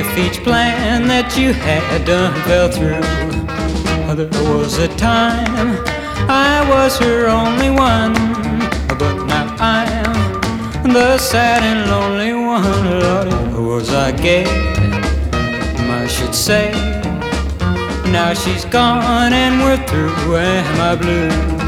if each plan that you had done fell through. There was a time I was her only one, but now I'm the sad and lonely one. Lordy, was I gay? I should say. Now she's gone and we're through. Am I blue?